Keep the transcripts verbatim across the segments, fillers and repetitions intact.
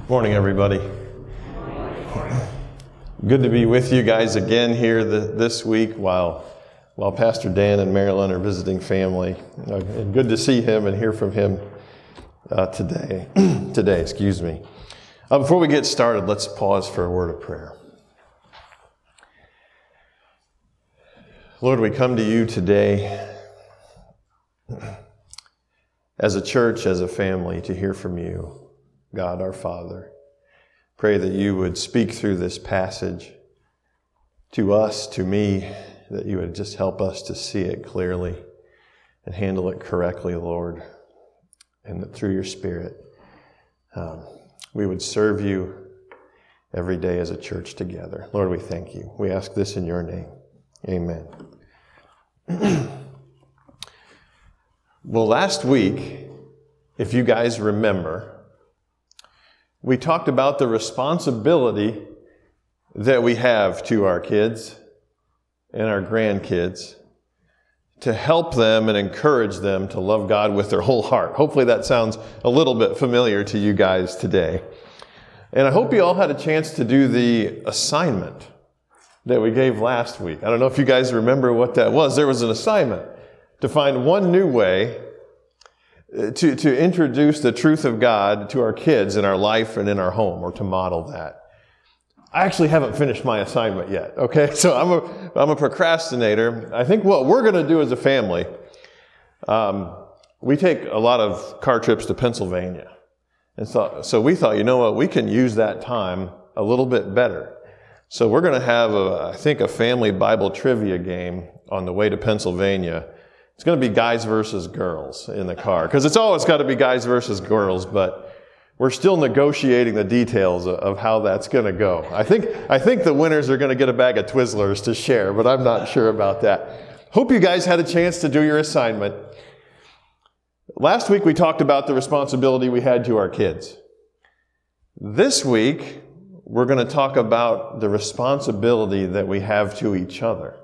Morning, everybody. Good to be with you guys again here the, this week while while Pastor Dan and Marilyn are visiting family. Uh, and good to see him and hear from him uh, today. today, excuse me. Uh, before we get started, let's pause for a word of prayer. Lord, we come to you today as a church, as a family, to hear from you. God, our Father, pray that you would speak through this passage to us, to me, that you would just help us to see it clearly and handle it correctly, Lord, and that through your Spirit, um, we would serve you every day as a church together. Lord, we thank you. We ask this in your name. Amen. Well, last week, if you guys remember, we talked about the responsibility that we have to our kids and our grandkids to help them and encourage them to love God with their whole heart. Hopefully that sounds a little bit familiar to you guys today. And I hope you all had a chance to do the assignment that we gave last week. I don't know if you guys remember what that was. There was an assignment to find one new way To, to introduce the truth of God to our kids in our life and in our home, or to model that. I actually haven't finished my assignment yet, okay? So I'm a, I'm a procrastinator. I think what we're going to do as a family, um, we take a lot of car trips to Pennsylvania. And so, so we thought, you know what, we can use that time a little bit better. So we're going to have, a, I think, a family Bible trivia game on the way to Pennsylvania. It's going to be guys versus girls in the car, because it's always got to be guys versus girls, but we're still negotiating the details of how that's going to go. I think I think the winners are going to get a bag of Twizzlers to share, but I'm not sure about that. Hope you guys had a chance to do your assignment. Last week we talked about the responsibility we had to our kids. This week we're going to talk about the responsibility that we have to each other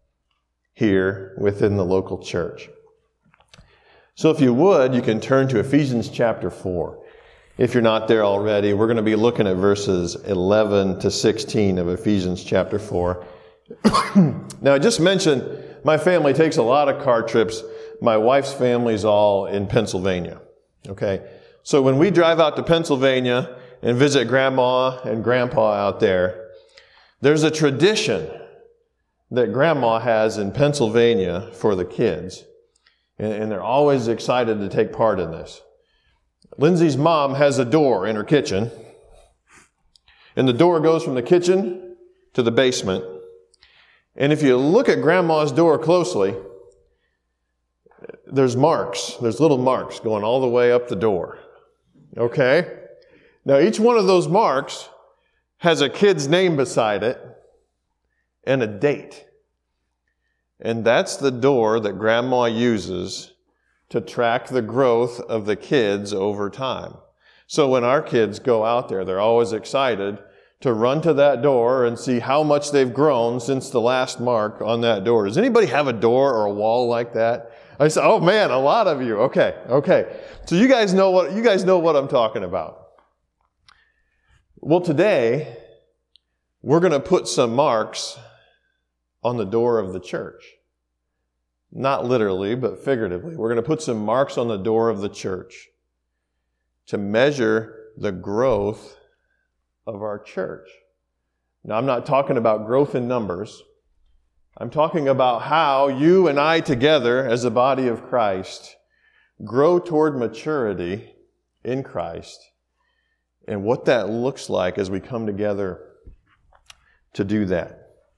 here within the local church. So if you would, you can turn to Ephesians chapter four. If you're not there already, we're going to be looking at verses eleven to sixteen of Ephesians chapter four. Now, I just mentioned my family takes a lot of car trips. My wife's family's all in Pennsylvania. Okay? So when we drive out to Pennsylvania and visit Grandma and Grandpa out there, there's a tradition that Grandma has in Pennsylvania for the kids. And, and they're always excited to take part in this. Lindsay's mom has a door in her kitchen. And the door goes from the kitchen to the basement. And if you look at Grandma's door closely, there's marks. There's little marks going all the way up the door. Okay? Now each one of those marks has a kid's name beside it and a date. And that's the door that Grandma uses to track the growth of the kids over time. So when our kids go out there, they're always excited to run to that door and see how much they've grown since the last mark on that door. Does anybody have a door or a wall like that? I said, oh man, a lot of you. Okay, okay. So you guys know what you guys know what I'm talking about. Well, today we're going to put some marks on the door of the church. Not literally, but figuratively. We're going to put some marks on the door of the church to measure the growth of our church. Now, I'm not talking about growth in numbers. I'm talking about how you and I together as a body of Christ grow toward maturity in Christ, and what that looks like as we come together to do that.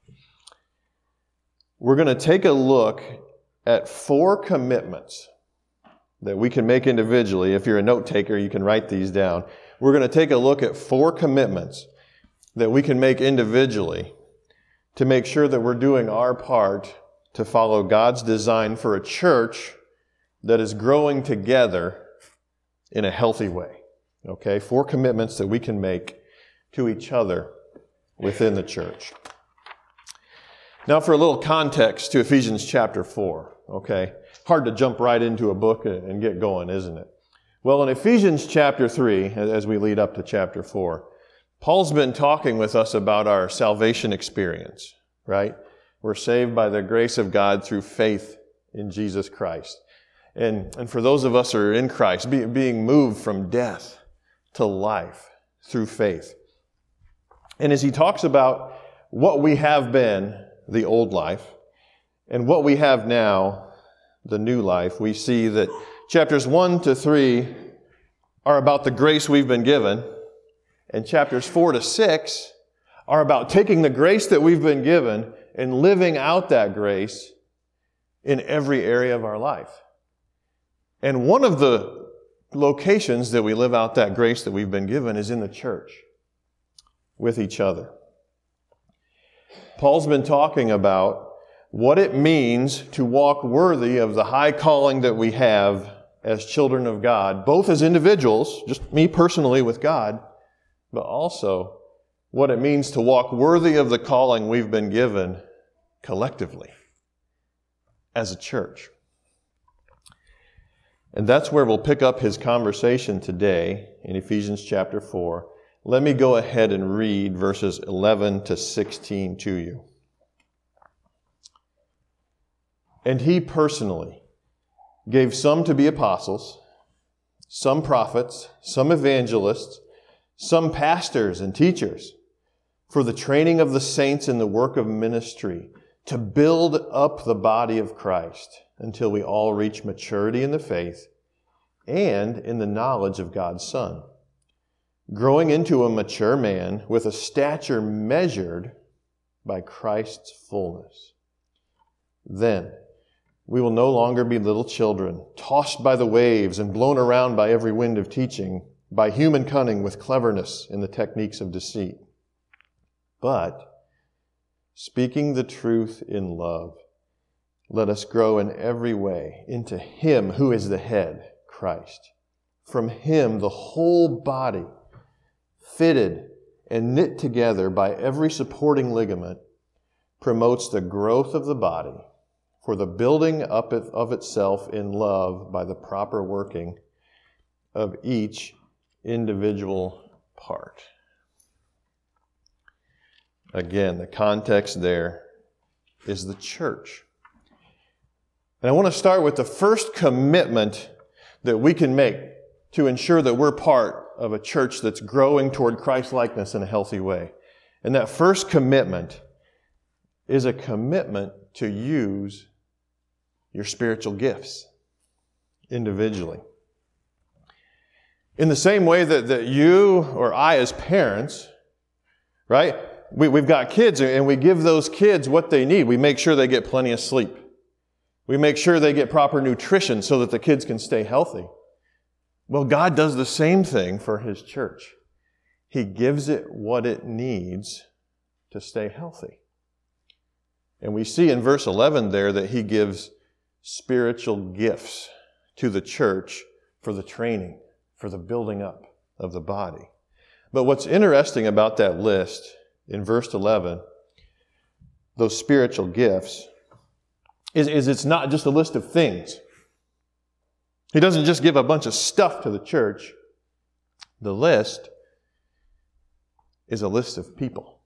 We're going to take a look at four commitments that we can make individually. If you're a note taker, you can write these down. We're going to take a look at four commitments that we can make individually to make sure that we're doing our part to follow God's design for a church that is growing together in a healthy way. Okay? Four commitments that we can make to each other within the church. Now for a little context to Ephesians chapter four, okay? Hard to jump right into a book and get going, isn't it? Well, in Ephesians chapter three, as we lead up to chapter four, Paul's been talking with us about our salvation experience, right? We're saved by the grace of God through faith in Jesus Christ. And, and for those of us who are in Christ, be, being moved from death to life through faith. And as he talks about what we have been, the old life, and what we have now, the new life, we see that chapters one to three are about the grace we've been given, and chapters four to six are about taking the grace that we've been given and living out that grace in every area of our life. And one of the locations that we live out that grace that we've been given is in the church, with each other. Paul's been talking about what it means to walk worthy of the high calling that we have as children of God, both as individuals, just me personally with God, but also what it means to walk worthy of the calling we've been given collectively as a church. And that's where we'll pick up his conversation today in Ephesians chapter four. Let me go ahead and read verses eleven to sixteen to you. And he personally gave some to be apostles, some prophets, some evangelists, some pastors and teachers, for the training of the saints in the work of ministry, to build up the body of Christ until we all reach maturity in the faith and in the knowledge of God's Son, growing into a mature man with a stature measured by Christ's fullness. Then we will no longer be little children, tossed by the waves and blown around by every wind of teaching, by human cunning with cleverness in the techniques of deceit. But, speaking the truth in love, let us grow in every way into Him who is the head, Christ. From Him the whole body, fitted and knit together by every supporting ligament, promotes the growth of the body for the building up of itself in love by the proper working of each individual part. Again, the context there is the church. And I want to start with the first commitment that we can make to ensure that we're part of a church that's growing toward Christ-likeness in a healthy way. And that first commitment is a commitment to use your spiritual gifts individually. In the same way that, that you or I as parents, right, we, we've got kids and we give those kids what they need. We make sure they get plenty of sleep. We make sure they get proper nutrition so that the kids can stay healthy. Well, God does the same thing for His church. He gives it what it needs to stay healthy. And we see in verse eleven there that He gives spiritual gifts to the church for the training, for the building up of the body. But what's interesting about that list in verse eleven, those spiritual gifts, is, is it's not just a list of things. He doesn't just give a bunch of stuff to the church. The list is a list of people.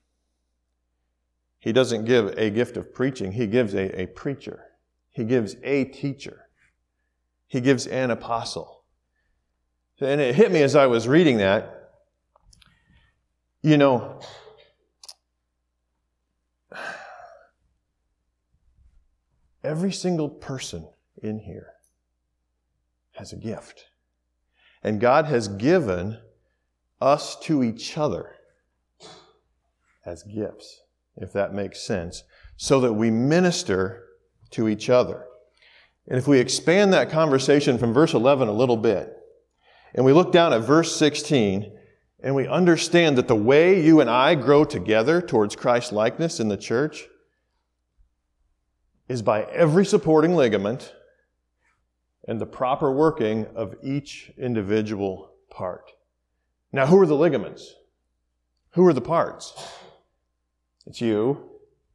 He doesn't give a gift of preaching. He gives a, a preacher. He gives a teacher. He gives an apostle. And it hit me as I was reading that. You know, every single person in here has a gift. And God has given us to each other as gifts, if that makes sense, so that we minister to each other. And if we expand that conversation from verse eleven a little bit, and we look down at verse sixteen, and we understand that the way you and I grow together towards Christ-likeness in the church is by every supporting ligament and the proper working of each individual part. Now, who are the ligaments? Who are the parts? It's you,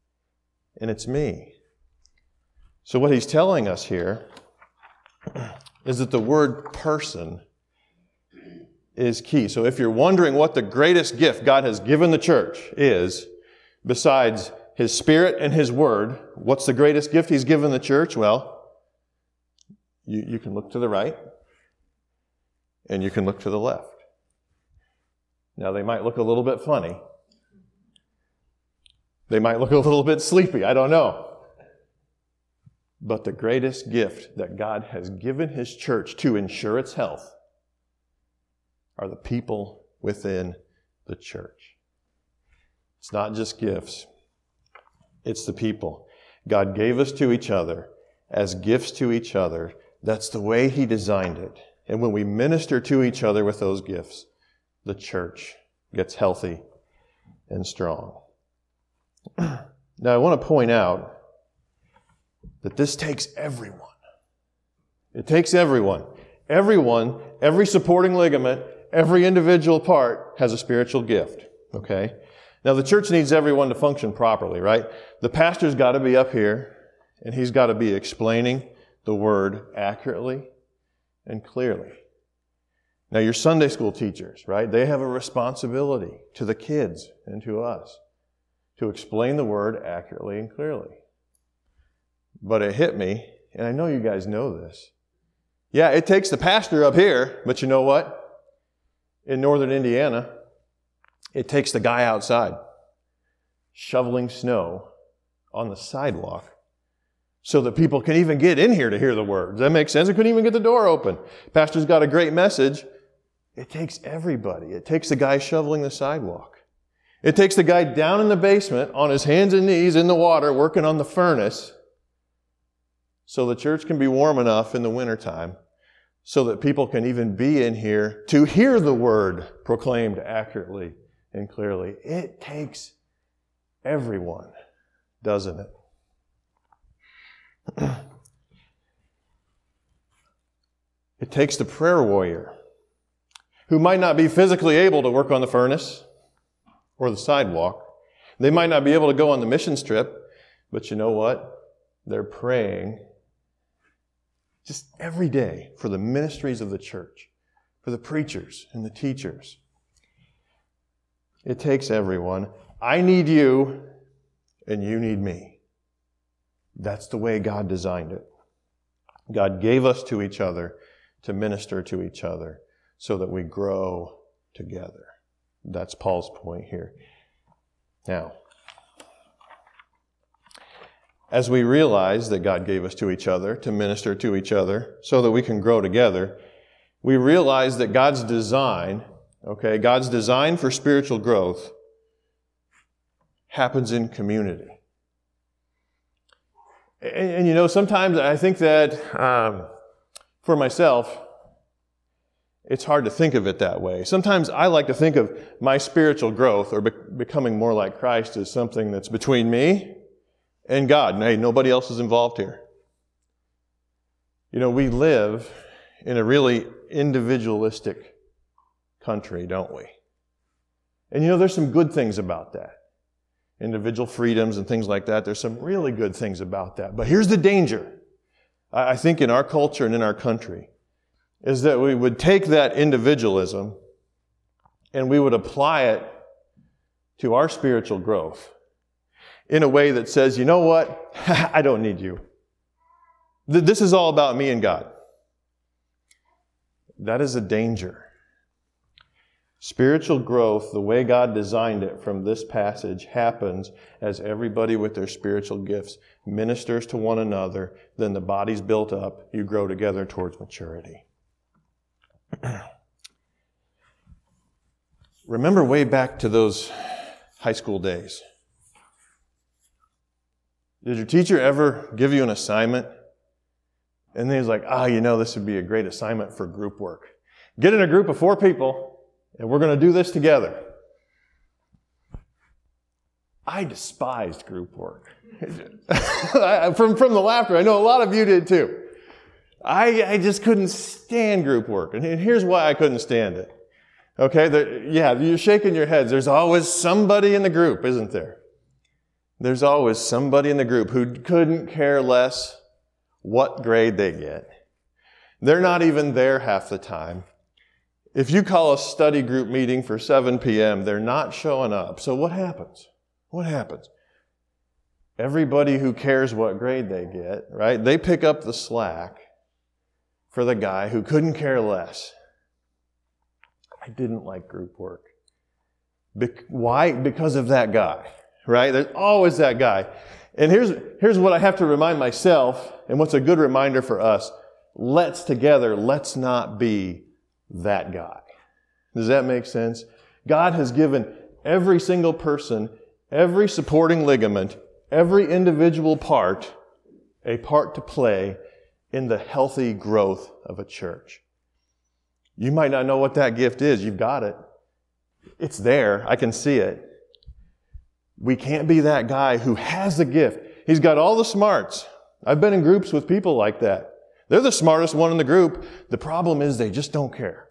and it's me. So what he's telling us here is that the word person is key. So if you're wondering what the greatest gift God has given the church is, besides His Spirit and His Word, what's the greatest gift He's given the church? Well, you, you can look to the right and you can look to the left. Now, they might look a little bit funny. They might look a little bit sleepy. I don't know. But the greatest gift that God has given His church to ensure its health are the people within the church. It's not just gifts. It's the people. God gave us to each other as gifts to each other. That's the way He designed it. And when we minister to each other with those gifts, the church gets healthy and strong. Now, I want to point out that this takes everyone. It takes everyone. Everyone, every supporting ligament, every individual part has a spiritual gift. Okay? Now, the church needs everyone to function properly, right? The pastor's got to be up here, and he's got to be explaining the Word accurately and clearly. Now, your Sunday school teachers, right? They have a responsibility to the kids and to us to explain the Word accurately and clearly. But it hit me, and I know you guys know this. Yeah, it takes the pastor up here, but you know what? In northern Indiana, it takes the guy outside shoveling snow on the sidewalk so that people can even get in here to hear the Word. Does that make sense? They couldn't even get the door open. Pastor's got a great message. It takes everybody. It takes the guy shoveling the sidewalk. It takes the guy down in the basement on his hands and knees in the water working on the furnace so the church can be warm enough in the wintertime so that people can even be in here to hear the Word proclaimed accurately and clearly. It takes everyone, doesn't it? It takes the prayer warrior who might not be physically able to work on the furnace or the sidewalk. They might not be able to go on the mission trip, but you know what? They're praying just every day for the ministries of the church, for the preachers and the teachers. It takes everyone. I need you, and you need me. That's the way God designed it. God gave us to each other to minister to each other so that we grow together. That's Paul's point here. Now, as we realize that God gave us to each other to minister to each other so that we can grow together, we realize that God's design, okay, God's design for spiritual growth happens in community. And, and you know, sometimes I think that um, for myself, it's hard to think of it that way. Sometimes I like to think of my spiritual growth or be- becoming more like Christ as something that's between me and God. And hey, nobody else is involved here. You know, we live in a really individualistic country, don't we? And you know, there's some good things about that. Individual freedoms and things like that. There's some really good things about that. But here's the danger, I think, in our culture and in our country, is that we would take that individualism and we would apply it to our spiritual growth in a way that says, you know what? I don't need you. This is all about me and God. That is a danger. Spiritual growth, the way God designed it from this passage, happens as everybody with their spiritual gifts ministers to one another. Then the body's built up. You grow together towards maturity. Remember way back to those high school days. Did your teacher ever give you an assignment? And then he's like, ah, you know, this would be a great assignment for group work. Get in a group of four people, and we're going to do this together. I despised group work. from, from the laughter, I know a lot of you did too. I, I just couldn't stand group work. And here's why I couldn't stand it. Okay, the, yeah, you're shaking your heads. There's always somebody in the group, isn't there? There's always somebody in the group who couldn't care less what grade they get. They're not even there half the time. If you call a study group meeting for seven p.m., they're not showing up. So what happens? What happens? Everybody who cares what grade they get, right? They pick up the slack for the guy who couldn't care less. I didn't like group work. Be- why? Because of that guy, right? There's always that guy. And here's, here's what I have to remind myself, and what's a good reminder for us. Let's together, let's not be that guy. Does that make sense? God has given every single person, every supporting ligament, every individual part, a part to play in the healthy growth of a church. You might not know what that gift is. You've got it. It's there. I can see it. We can't be that guy who has the gift. He's got all the smarts. I've been in groups with people like that. They're the smartest one in the group. The problem is they just don't care.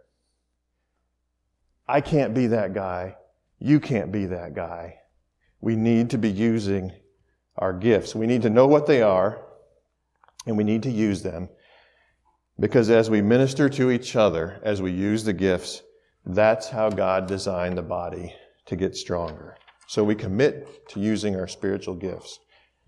I can't be that guy. You can't be that guy. We need to be using our gifts. We need to know what they are, and we need to use them. Because as we minister to each other, as we use the gifts, that's how God designed the body to get stronger. So we commit to using our spiritual gifts.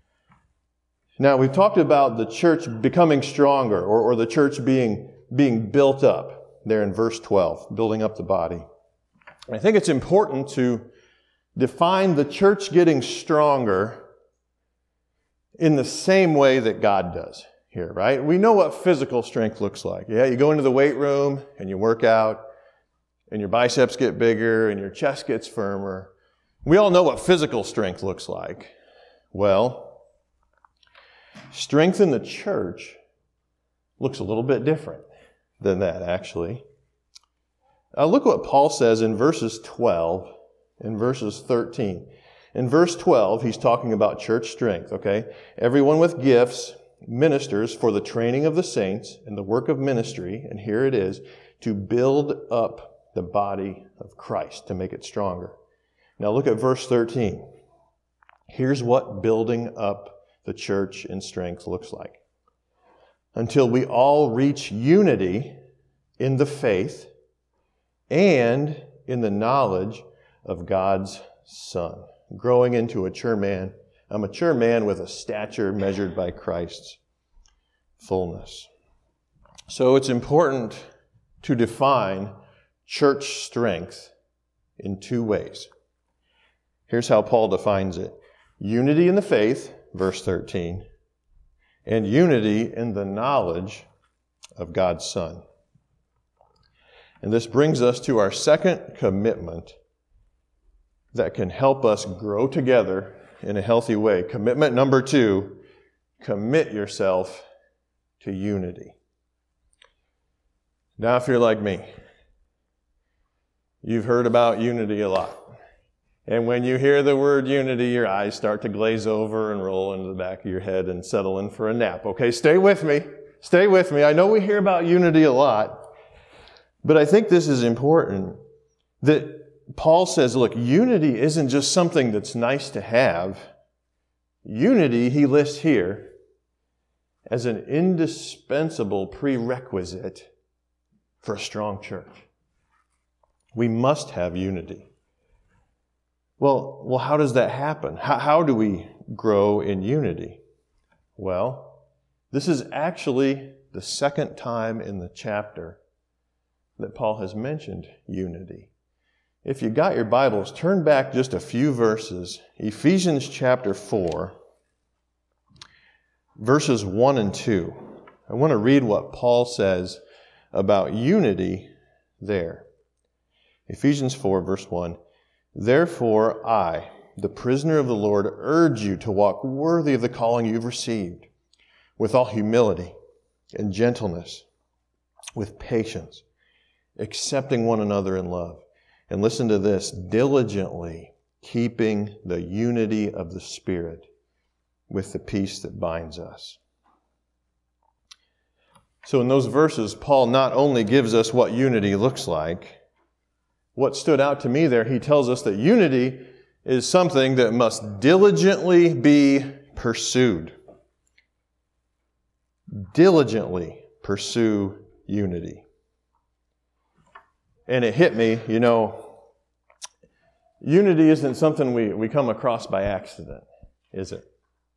Now, we've talked about the church becoming stronger, or, or the church being, being built up there in verse twelve, building up the body. I think it's important to define the church getting stronger in the same way that God does here, right? We know what physical strength looks like. Yeah, you go into the weight room and you work out and your biceps get bigger and your chest gets firmer. We all know what physical strength looks like. Well, strength in the church looks a little bit different than that, actually. Now look what Paul says in verses twelve and verses thirteen. In verse twelve, he's talking about church strength, okay? Everyone with gifts ministers for the training of the saints and the work of ministry, and here it is, to build up the body of Christ, to make it stronger. Now look at verse thirteen. Here's what building up the church in strength looks like. Until we all reach unity in the faith and in the knowledge of God's Son, growing into a mature man, a mature man with a stature measured by Christ's fullness. So it's important to define church strength in two ways. Here's how Paul defines it. Unity in the faith, verse thirteen, and unity in the knowledge of God's Son. And this brings us to our second commitment that can help us grow together in a healthy way. Commitment number two, commit yourself to unity. Now, if you're like me, you've heard about unity a lot. And when you hear the word unity, your eyes start to glaze over and roll into the back of your head and settle in for a nap. Okay, stay with me. Stay with me. I know we hear about unity a lot, but I think this is important. That Paul says, look, unity isn't just something that's nice to have. Unity, he lists here, as an indispensable prerequisite for a strong church. We must have unity. Well, well, how does that happen? How, how do we grow in unity? Well, this is actually the second time in the chapter that Paul has mentioned unity. If you got your Bibles, turn back just a few verses. Ephesians chapter four, verses one and two. I want to read what Paul says about unity there. Ephesians four, verse one. Therefore, I, the prisoner of the Lord, urge you to walk worthy of the calling you've received, with all humility and gentleness, with patience, accepting one another in love. And listen to this, diligently keeping the unity of the Spirit with the peace that binds us. So in those verses, Paul not only gives us what unity looks like, what stood out to me there, he tells us that unity is something that must diligently be pursued. Diligently pursue unity. And it hit me, you know, unity isn't something we, we come across by accident, is it?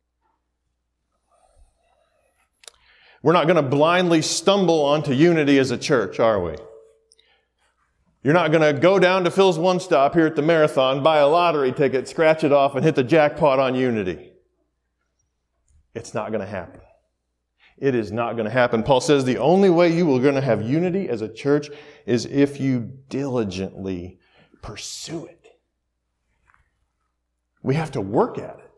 We're not going to blindly stumble onto unity as a church, are we? You're not going to go down to Phil's One Stop here at the marathon, buy a lottery ticket, scratch it off, and hit the jackpot on unity. It's not going to happen. It is not going to happen. Paul says the only way you are going to have unity as a church is if you diligently pursue it. We have to work at it.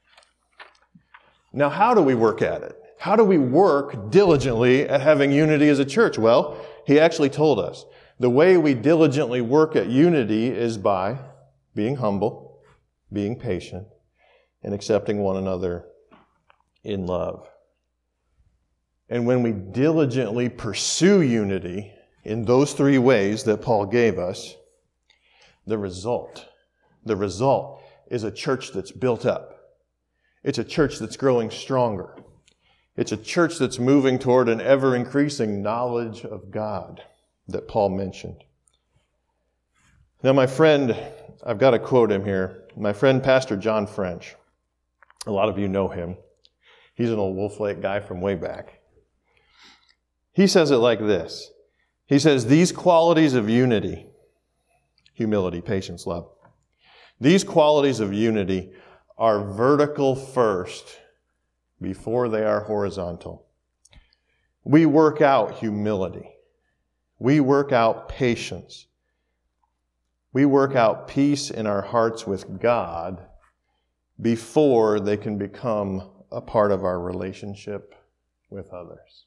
Now, how do we work at it? How do we work diligently at having unity as a church? Well, he actually told us. The way we diligently work at unity is by being humble, being patient, and accepting one another in love. And when we diligently pursue unity in those three ways that Paul gave us, the result, the result is a church that's built up. It's a church that's growing stronger. It's a church that's moving toward an ever-increasing knowledge of God that Paul mentioned. Now, my friend, I've got to quote him here. My friend, Pastor John French. A lot of you know him. He's an old Wolf Lake guy from way back. He says it like this. He says, these qualities of unity, humility, patience, love, these qualities of unity are vertical first before they are horizontal. We work out humility. We work out patience. We work out peace in our hearts with God before they can become a part of our relationship with others.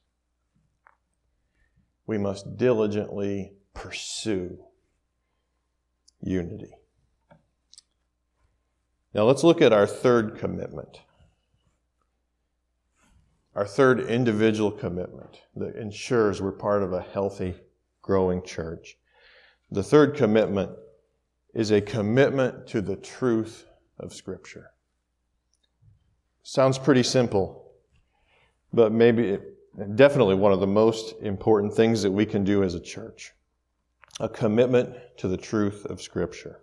We must diligently pursue unity. Now let's look at our third commitment. Our third individual commitment that ensures we're part of a healthy, growing church. The third commitment is a commitment to the truth of Scripture. Sounds pretty simple, but maybe definitely one of the most important things that we can do as a church. A commitment to the truth of Scripture.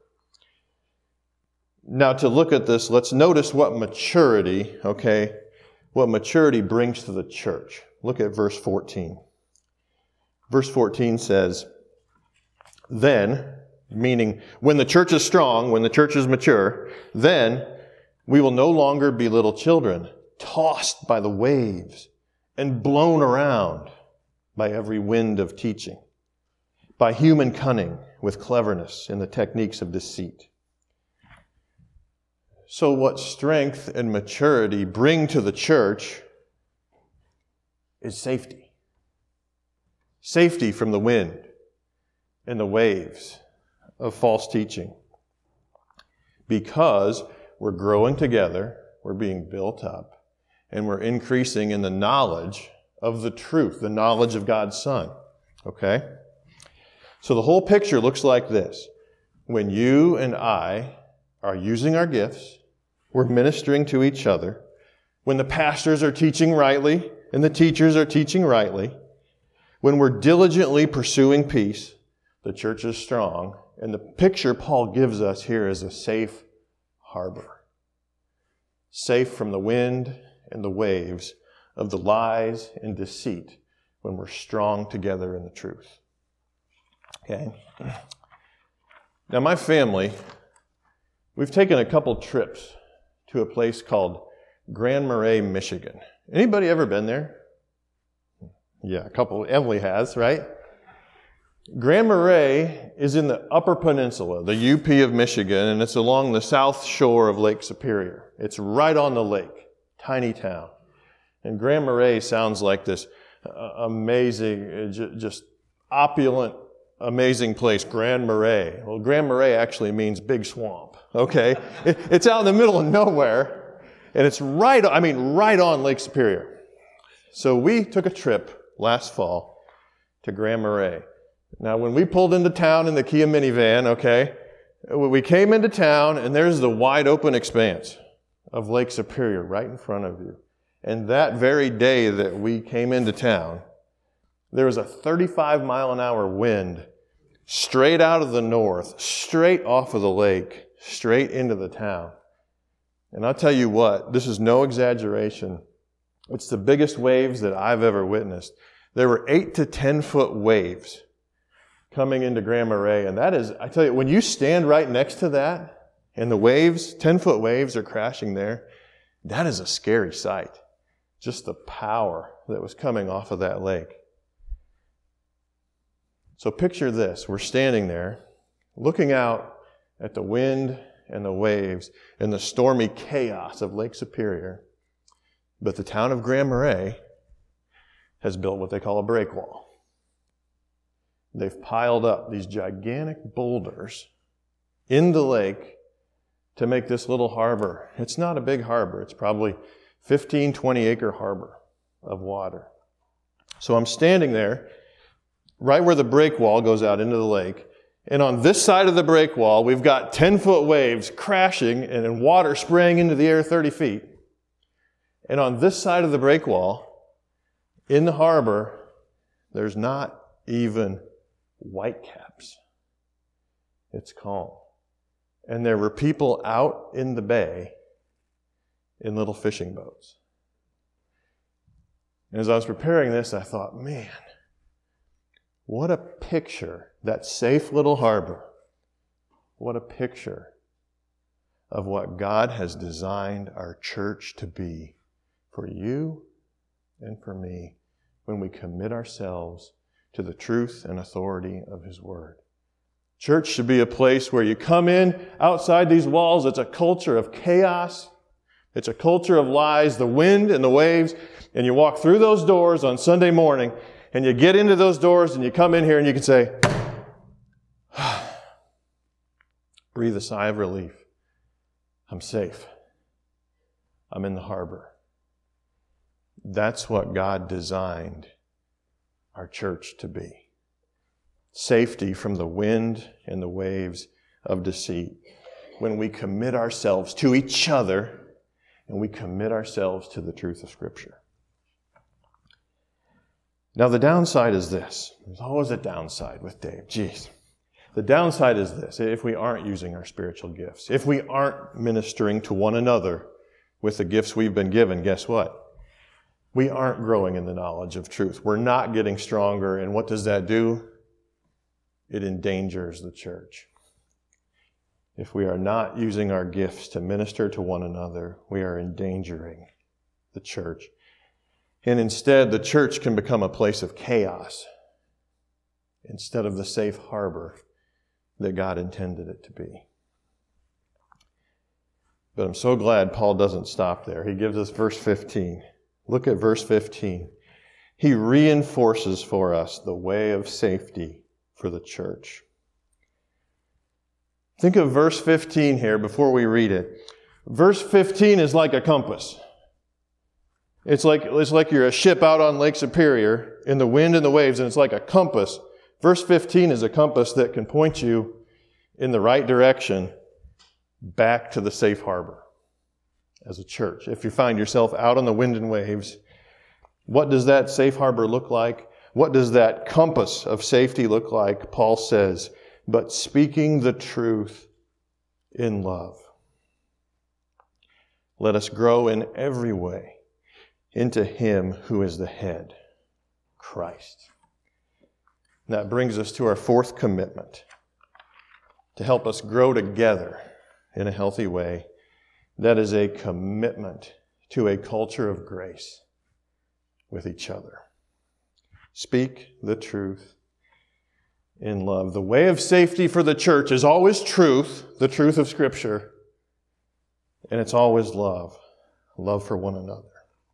Now, to look at this, let's notice what maturity, okay, what maturity brings to the church. Look at verse fourteen. Verse fourteen says, then, meaning when the church is strong, when the church is mature, then we will no longer be little children, tossed by the waves and blown around by every wind of teaching, by human cunning with cleverness in the techniques of deceit. So what strength and maturity bring to the church is safety. Safety from the wind and the waves of false teaching. Because we're growing together, we're being built up, and we're increasing in the knowledge of the truth, the knowledge of God's Son. Okay? So the whole picture looks like this. When you and I are using our gifts, we're ministering to each other. When the pastors are teaching rightly and the teachers are teaching rightly, when we're diligently pursuing peace, the church is strong. And the picture Paul gives us here is a safe harbor. Safe from the wind and the waves of the lies and deceit when we're strong together in the truth. Okay? Now, my family, we've taken a couple trips to a place called Grand Marais, Michigan. Anybody ever been there? Yeah, a couple. Emily has, right? Grand Marais is in the Upper Peninsula, the U P of Michigan, and it's along the south shore of Lake Superior. It's right on the lake, tiny town. And Grand Marais sounds like this uh, amazing, j- just opulent, amazing place, Grand Marais. Well, Grand Marais actually means big swamp, okay? it, it's out in the middle of nowhere, and it's right, I mean, right on Lake Superior. So we took a trip last fall to Grand Marais. Now, when we pulled into town in the Kia minivan, okay, we came into town, and there's the wide open expanse of Lake Superior right in front of you. And that very day that we came into town, there was a thirty-five mile an hour wind straight out of the north, straight off of the lake, straight into the town. And I'll tell you what, this is no exaggeration. It's the biggest waves that I've ever witnessed. There were eight to ten foot waves coming into Grand Marais. And that is, I tell you, when you stand right next to that and the waves, ten foot waves are crashing there, that is a scary sight. Just the power that was coming off of that lake. So picture this. We're standing there looking out at the wind and the waves and the stormy chaos of Lake Superior. But the town of Grand Marais has built what they call a breakwall. They've piled up these gigantic boulders in the lake to make this little harbor. It's not a big harbor. It's probably fifteen, twenty acre harbor of water. So I'm standing there right where the breakwall goes out into the lake. And on this side of the breakwall, we've got ten foot waves crashing and water spraying into the air thirty feet. And on this side of the breakwall, in the harbor, there's not even whitecaps. It's calm. And there were people out in the bay in little fishing boats. And as I was preparing this, I thought, man, what a picture, that safe little harbor. What a picture of what God has designed our church to be for you and for me when we commit ourselves to the truth and authority of His Word. Church should be a place where you come in outside these walls. It's a culture of chaos. It's a culture of lies, the wind and the waves. And you walk through those doors on Sunday morning and you get into those doors and you come in here and you can say, breathe a sigh of relief. I'm safe. I'm in the harbor. That's what God designed our church to be. Safety from the wind and the waves of deceit. When we commit ourselves to each other and we commit ourselves to the truth of Scripture. Now the downside is this. There's always a downside with Dave. Jeez. The downside is this. If we aren't using our spiritual gifts, if we aren't ministering to one another with the gifts we've been given, guess what? We aren't growing in the knowledge of truth. We're not getting stronger. And what does that do? It endangers the church. If we are not using our gifts to minister to one another, we are endangering the church. And instead, the church can become a place of chaos instead of the safe harbor that God intended it to be. But I'm so glad Paul doesn't stop there. He gives us verse fifteen. Look at verse fifteen. He reinforces for us the way of safety for the church. Think of verse fifteen here before we read it. Verse fifteen is like a compass. It's like, it's like you're a ship out on Lake Superior in the wind and the waves, and it's like a compass. Verse fifteen is a compass that can point you in the right direction back to the safe harbor as a church. If you find yourself out on the wind and waves, what does that safe harbor look like? What does that compass of safety look like? Paul says, but speaking the truth in love. Let us grow in every way into Him who is the head, Christ. And that brings us to our fourth commitment, to help us grow together in a healthy way. That is a commitment to a culture of grace with each other. Speak the truth in love. The way of safety for the church is always truth, the truth of Scripture, and it's always love, love for one another.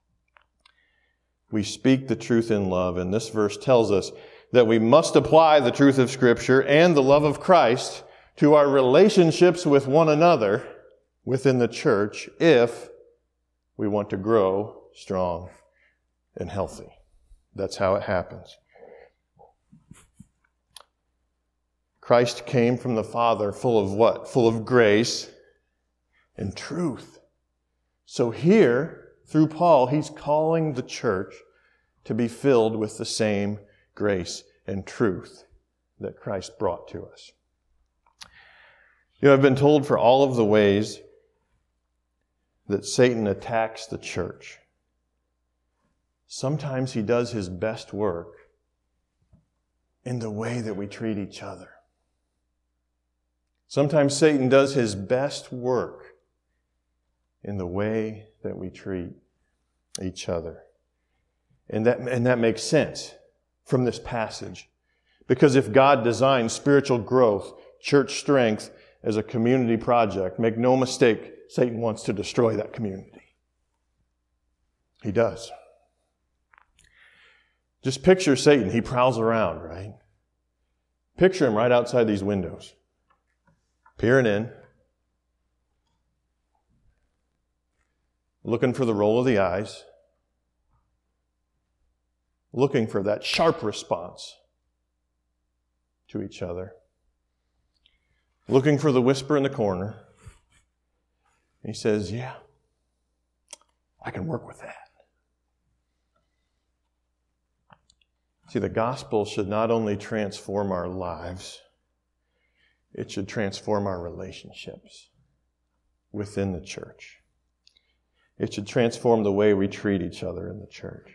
We speak the truth in love, and this verse tells us that we must apply the truth of Scripture and the love of Christ to our relationships with one another within the church if we want to grow strong and healthy. That's how it happens. Christ came from the Father full of what? Full of grace and truth. So here, through Paul, he's calling the church to be filled with the same grace and truth that Christ brought to us. You know, I've been told for all of the ways that Satan attacks the church, sometimes he does his best work in the way that we treat each other. Sometimes Satan does his best work in the way that we treat each other. And that, and that makes sense from this passage. Because if God designed spiritual growth, church strength as a community project, make no mistake, Satan wants to destroy that community. He does. Just picture Satan. He prowls around, right? Picture him right outside these windows, peering in, looking for the roll of the eyes, looking for that sharp response to each other, looking for the whisper in the corner. He says, yeah, I can work with that. See, the gospel should not only transform our lives, it should transform our relationships within the church. It should transform the way we treat each other in the church.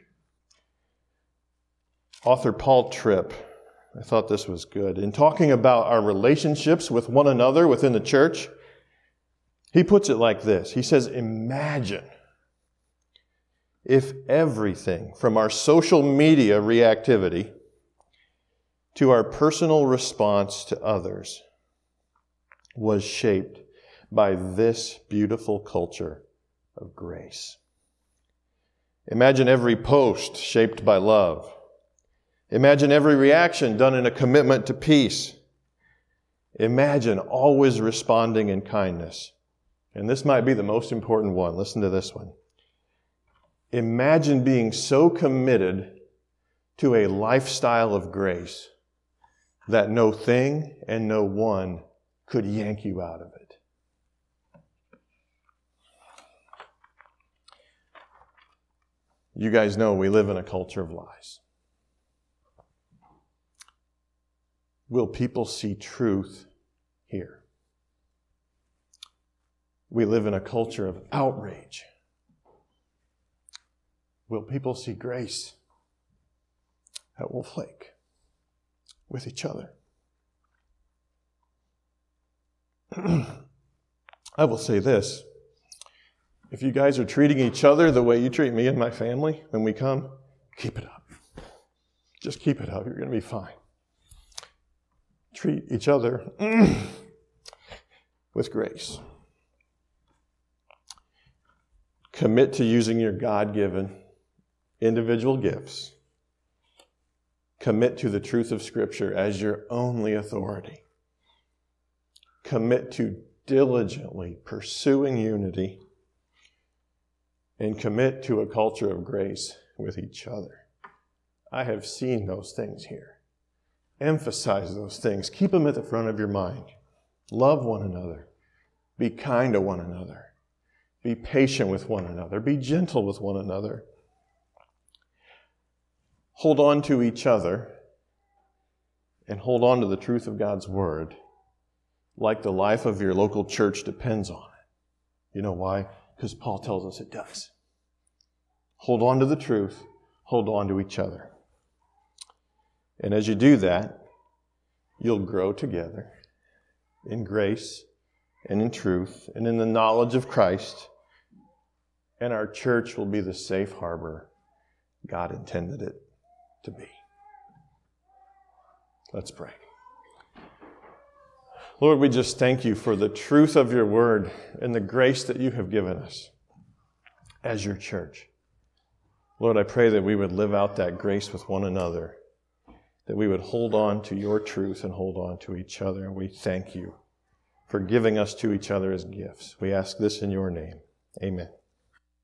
Author Paul Tripp, I thought this was good. In talking about our relationships with one another within the church, he puts it like this. He says, imagine if everything from our social media reactivity to our personal response to others was shaped by this beautiful culture of grace. Imagine every post shaped by love. Imagine every reaction done in a commitment to peace. Imagine always responding in kindness. And this might be the most important one. Listen to this one. Imagine being so committed to a lifestyle of grace that no thing and no one could yank you out of it. You guys know we live in a culture of lies. Will people see truth here? We live in a culture of outrage. Will people see grace at Wolf Lake with each other? I will say this. If you guys are treating each other the way you treat me and my family when we come, keep it up. Just keep it up. You're going to be fine. Treat each other with grace. Commit to using your God-given individual gifts. Commit to the truth of Scripture as your only authority. Commit to diligently pursuing unity. And commit to a culture of grace with each other. I have seen those things here. Emphasize those things. Keep them at the front of your mind. Love one another. Be kind to one another. Be patient with one another. Be gentle with one another. Hold on to each other and hold on to the truth of God's Word like the life of your local church depends on it. You know why? Because Paul tells us it does. Hold on to the truth. Hold on to each other. And as you do that, you'll grow together in grace and in truth and in the knowledge of Christ. And our church will be the safe harbor God intended it to be. Let's pray. Lord, we just thank you for the truth of your word and the grace that you have given us as your church. Lord, I pray that we would live out that grace with one another, that we would hold on to your truth and hold on to each other. And we thank you for giving us to each other as gifts. We ask this in your name. Amen.